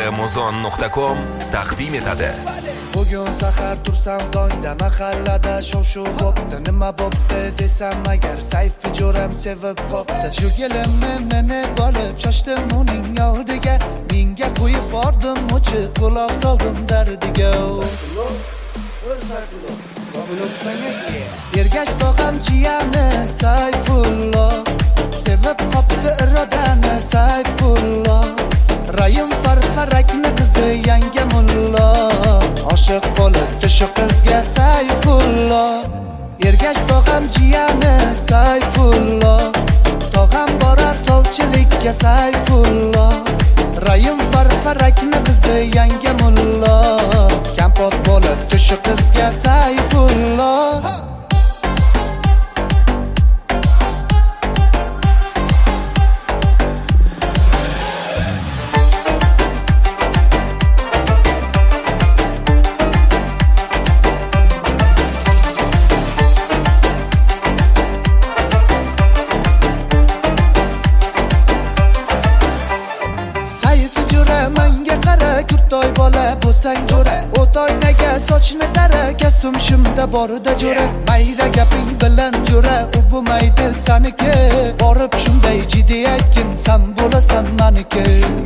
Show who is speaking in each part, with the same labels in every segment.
Speaker 1: Amazon.com taqdim etadi.
Speaker 2: Bugun sahar tursam tongda mahallada shov-shuv bo'pti. Nima bo'pti desam agar sayfi jo'ram sevib qopti. Shu kelimni meni bo'lib shoshdim uning oldiga. Menga qo'yib bordim o'chi quloq soldim dardiga. Ergash tog'am jiyani Sayfullo, sevib qopti irodani Sayfullo. Rayim farfarakni qizi yangi mullo, oshiq bo'libdi shu qizga Sayfullo. Ergash tog'am jiyani Sayfullo, tog'am borar solchilikka Sayfullo. Rayim farfarakni qizi yangi mullo, kampot bo'libdi shu qizga Sayfullo. Toy bola bo'lsang jo'ra, o'toynaga sochni tara, kastum shimda borida jo'ra. Mayda gaping bilan jo'ra, u bo'lmaydi saniki. Borib shunday jiddiy aytgin, san bo'lasan meniki.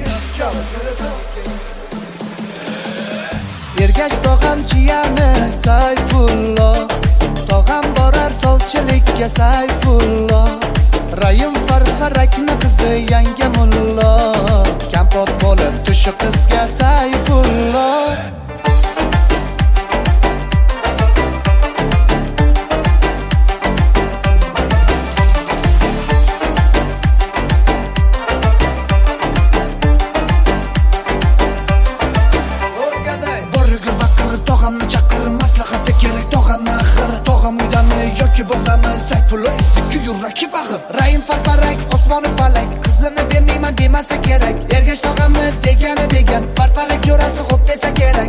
Speaker 2: Ergash tog'am jiyani Sayfullo, tog'am borar solchilikka Sayfullo. Rayim farfarakni qizi yangi mullo, kampot bo'libdi shu qizga Sayfullo. Borga baqir tog'amni chaqir, maslahati kerak tog'amni axir. Tog'am uydami yoki bog'dami Sayfullo istikki yuraki bag'ir. Rayim farfarak osmoni falak, qizini bermayman demasa kerak. Ergash tog'amni degani degan, farfarak jo'rasi xo'p desa kerak.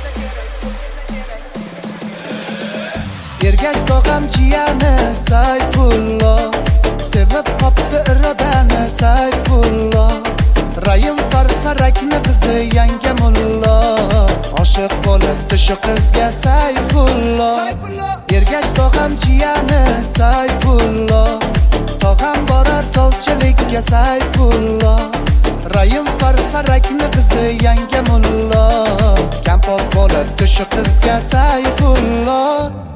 Speaker 2: Ergash tog'am jiyani Sayfullo, sevib qopti irodani Sayfullo. Rayim farfarakni qizi yangi mullo, oshiq bo'libdi shu qizga Sayfullo. Ergash tog'am jiyani Sayfullo, tog'am borar solchilikka Sayfullo. Rayim farfarakni qizi yangi mullo, kampot bo'libdi shu qizga Sayfullo.